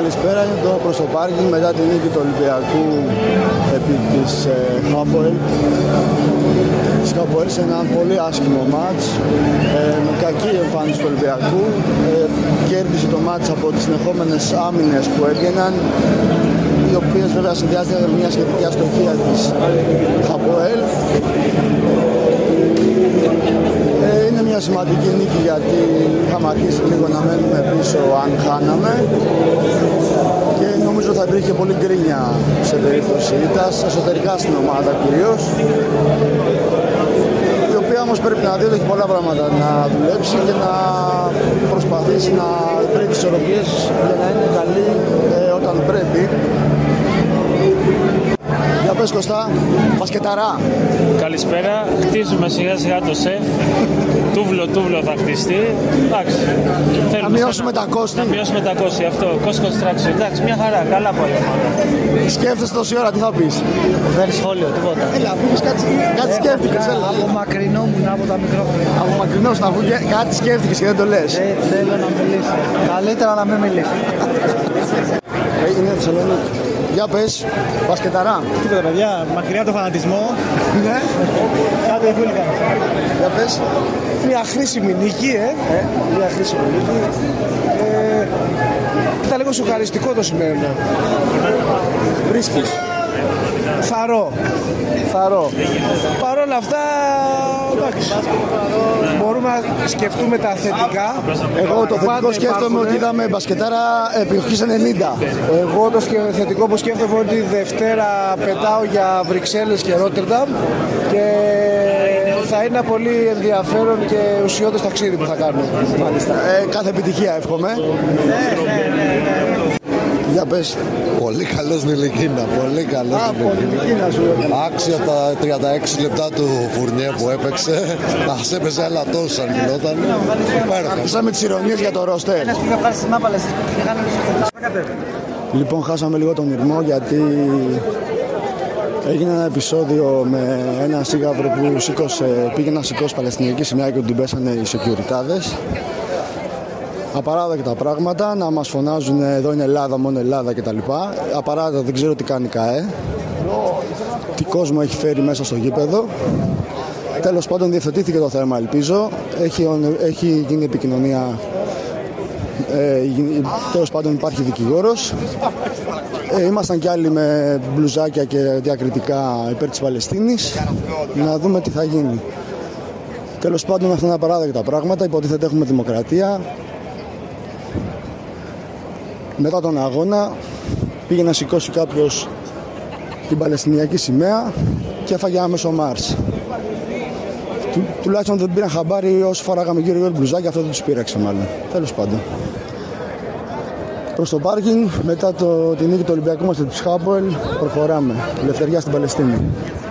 καλησπέρα. Είναι το προς το πάρκινγκ μετά την νίκη του Ολυμπιακού επί της Χάποελ. Της Χάποελ σε ένα πολύ άσχημο μάτς, με κακή εμφάνιση του Ολυμπιακού. Κέρδισε το μάτς από τις συνεχόμενες άμυνες που έβγαιναν, οι οποίες βέβαια συνδυάζονται με μια σχετική αστοχία της Χάποελ. Είναι μια σημαντική νίκη γιατί είχαμε αρχίσει λίγο να μένουμε πίσω αν χάναμε και νομίζω θα υπήρχε πολύ γκρίνια σε περίπτωση ήττας, εσωτερικά στην ομάδα κυρίως, η οποία όμως πρέπει να δει ότι έχει πολλά πράγματα να δουλέψει και να προσπαθήσει να βρει τις ισορροπίες για να είναι καλή όταν πρέπει. Για πες Κωστά, μπασκεταρά. Καλησπέρα, χτίζουμε σιγά σιγά το σεφ. Τούβλο θα χτιστεί. Εντάξει. Να μειώσουμε τα κόστη. Να μειώσουμε τα κόστη, αυτό. Cost construction. Εντάξει, μια χαρά, καλά πάλι. Σκέφτεσαι τόση ώρα, τι θα πεις? Δεν σχόλιο, τίποτα. Έλα, πεις κάτι σκέφτηκες. Απομακρυνόμουν από τα μικρόφωνα. Απομακρυνόμουν να βγουν κάτι σκέφτηκες και δεν το λες. Δεν θέλω να μιλήσω. Καλύτερα να μην μιλήσω. Είναι Θεσσαλονίκη. Για πες, μπασκεταρά. Τίποτα παιδιά, μακριά το φανατισμό. Ναι. Κάτι εχούλικα. Για πες. Μια χρήσιμη νίκη, Μια χρήσιμη νίκη. Ήταν λίγο σοκαριστικό το σημερινό. Βρίσκεις. Θαρώ. Παρ' όλα αυτά, εντάξει, μπορούμε να σκεφτούμε τα θετικά. Εγώ το θετικό σκέφτομαι ότι είδαμε μπασκετάρα εποχής 90. Εγώ το θετικό που σκέφτομαι ότι Δευτέρα πετάω για Βρυξέλλες και Ρότερνταμ και θα είναι ένα πολύ ενδιαφέρον και ουσιώδες ταξίδι που θα κάνουμε. Μάλιστα. Κάθε επιτυχία εύχομαι. Ναι. Για πες. Πολύ καλός Νηλικίνα, πολύ καλός Νηλικίνα σου. Άξια τα 36 λεπτά του Φουρνιέ που έπαιξε. Να σε έπαιζε άλλα τόσο αν γινόταν. Άρχισαμε τις ηρωνίες για το ρόστερ. Λοιπόν, χάσαμε λίγο τον ηρμό γιατί έγινε ένα επεισόδιο με ένα σίγαυρο που πήγε να σηκώσει παλαιστινιακή σημαία και την πέσανε οι σεκιουριτάδες. Απαράδεκτα πράγματα, να μας φωνάζουν εδώ είναι Ελλάδα, μόνο Ελλάδα κτλ. Απαράδεκτα, δεν ξέρω τι κάνει ΚΑΕ. Τι κόσμο έχει φέρει μέσα στο γήπεδο. Τέλος πάντων διευθετήθηκε το θέμα, ελπίζω. Έχει γίνει επικοινωνία. Τέλος πάντων υπάρχει δικηγόρος. Ήμασταν κι άλλοι με μπλουζάκια και διακριτικά υπέρ της Παλαιστίνης. Να δούμε τι θα γίνει. Τέλος πάντων αυτά είναι απαράδεκτα πράγματα. Υποτίθεται έχουμε δημοκρατία. Μετά τον αγώνα πήγε να σηκώσει κάποιος την Παλαιστινιακή σημαία και έφαγε άμεσο Μάρς. Τουλάχιστον δεν πήραν χαμπάρι όσοι φοράγαμε γύρω μπλουζάκια, αυτό δεν τους πείραξε μάλλον. Τέλος πάντων. Προς το πάρκινγκ, μετά την νίκη του Ολυμπιακού μας της Χάποελ, προχωράμε. Ελευθεριά στην Παλαιστίνη.